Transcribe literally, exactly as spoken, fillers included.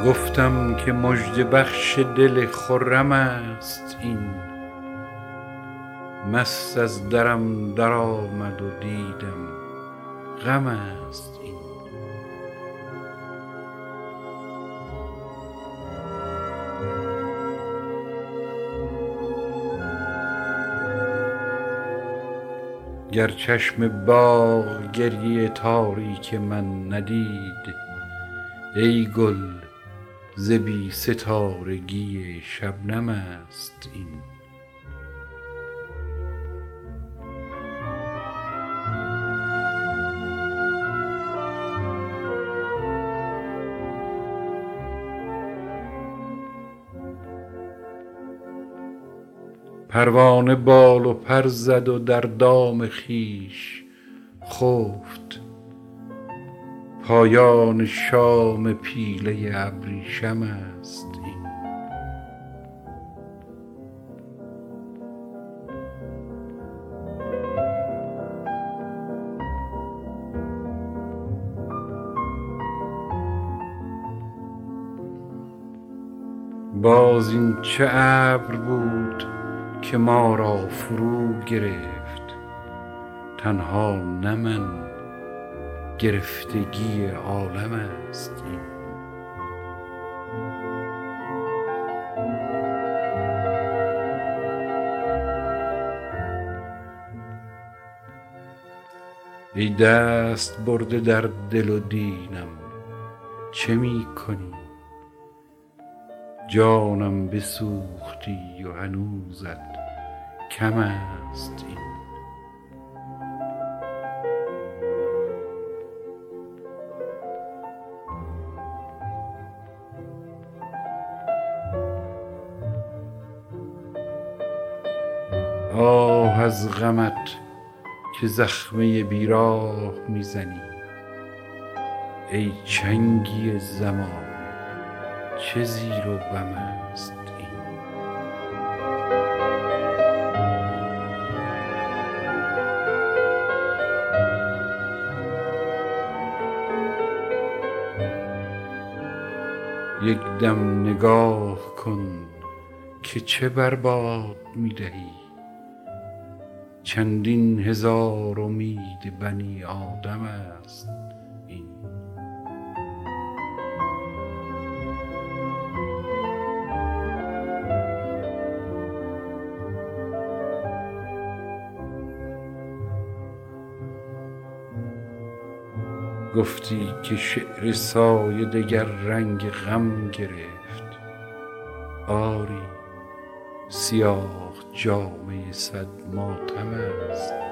گفتم که مژده بخش دل خرم است این، مست از درم در آمد و دیدم غم است این. گر چشم باغ گریه تاریک من ندید، ای گل ز بی ستارگی شبنم است این. پروانه بال و پر زد و در دام خویش خفت، پایان شام پیله ابریشم است این. باز این چه ابر بود که ما را فرو گرفت، تنها نه من گرفتگی عالم است این. ای دست برده در دل و دینم چه می کنی؟ جانم بسوختی و هنوزت کم است این. آه از غمت که زخمه بیراه میزنی، ای چنگی زمانه چه زیر و بم است این. یک دم نگاه کن که چه بر باد میدهی، چندین هزار امید بنی آدم است این. گفتی که شعر سایه دگر رنگ غم گرفت، آری سیاه جامه صد ماتم است